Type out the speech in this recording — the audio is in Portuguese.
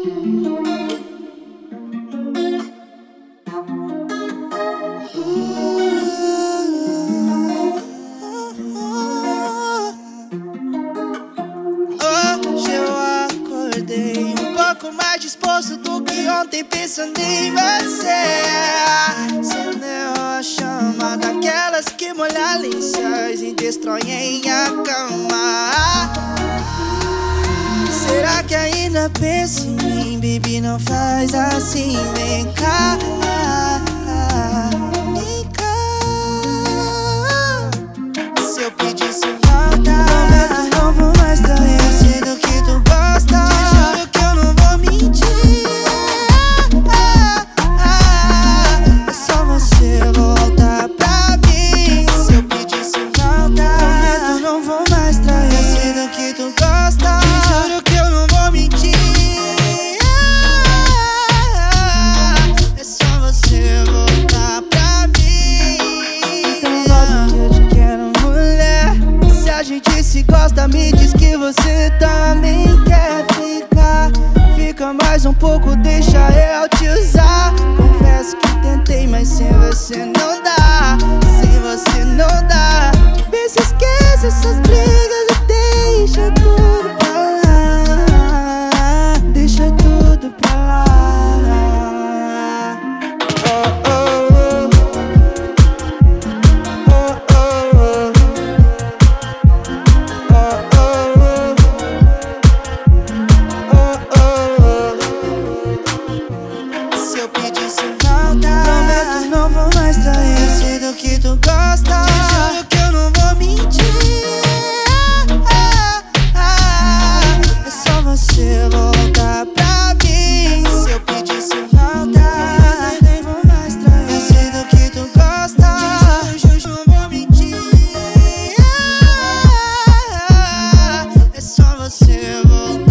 Hoje eu acordei um pouco mais disposto do que ontem, pensando em você. Acendeu a chama daquelas que molham lençóis e destroem a cama. Será que ainda pensa em mim, baby? Não faz assim, vem cá. Vem cá. Se eu pedisse volta, prometo não vou mais trair. Eu sei do que tu gosta, te juro que eu não vou mentir. É só você voltar pra mim. Se eu pedisse volta, prometo não vou mais trair. Eu sei do que tu gosta, te juro que eu não vou mentir. É só você voltar pra mim. Então volta que eu te quero, mulher. Se a gente se gosta, me diz que você também quer ficar. Fica mais um pouco, deixa eu te usar. Confesso que tentei, mas sem você não dá. Sem você não dá. Vê se esquece essas brigas e deixa tudo pra lá. Deixa tudo pra lá. Oh, oh, oh. Oh, oh, oh. Oh, oh, oh. Oh, oh. Se eu pedisse volta, prometo não vou mais trair. Eu sei do que tu gosta, te juro que eu não vou mentir. É só você voltar pra mim. Se eu pedisse volta, nem vou mais trair. Eu sei do que tu gosta, te juro, não vou mentir. É só você voltar.